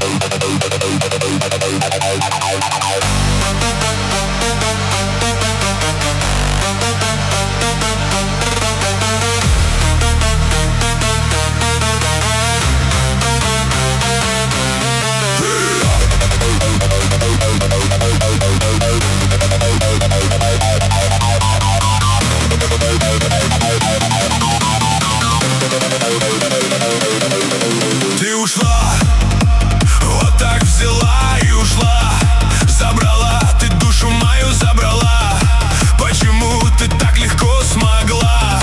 Ты ушла, вот так взяла и ушла. Забрала, ты душу мою забрала. Почему ты так легко смогла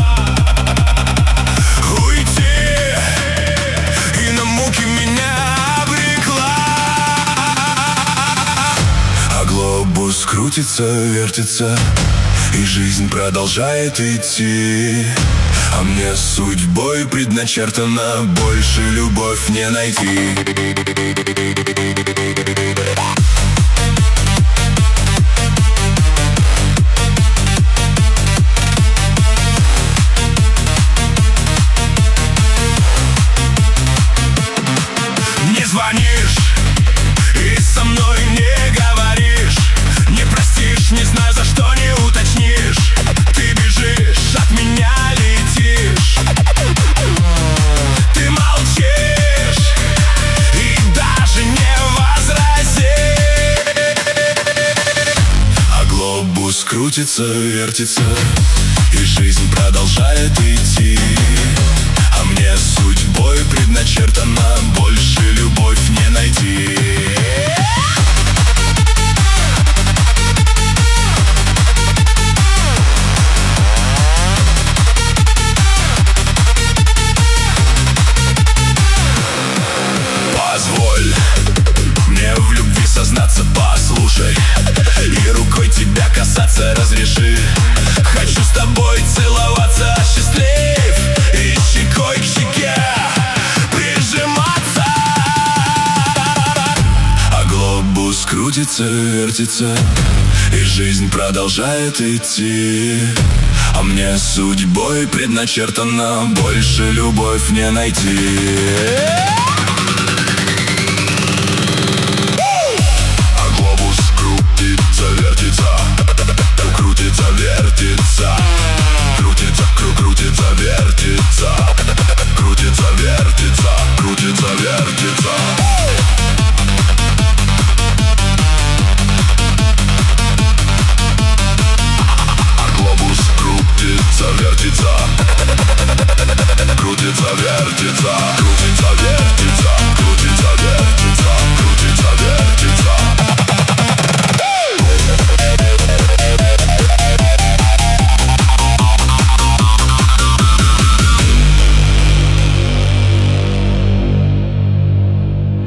уйти и на муки меня обрекла? А глобус крутится, вертится, и жизнь продолжает идти. А мне судьбой предначертано больше любовь не найти. Не звонишь и со мной не говоришь, не простишь, не знаю за что, не уточнишь. Ты бежишь от меня, летишь. Ты молчишь и даже не возразишь. А глобус крутится, вертится, и жизнь продолжает идти. А мне судьбой предначертано больше любовь не найти. Позволь мне в любви сознаться, послушай, и рукой тебя касаться разреши. Хочу с тобой целоваться, счастлив, и щекой к щеке прижиматься. А глобус крутится, вертится, и жизнь продолжает идти. А мне судьбой предначертано больше любовь не найти.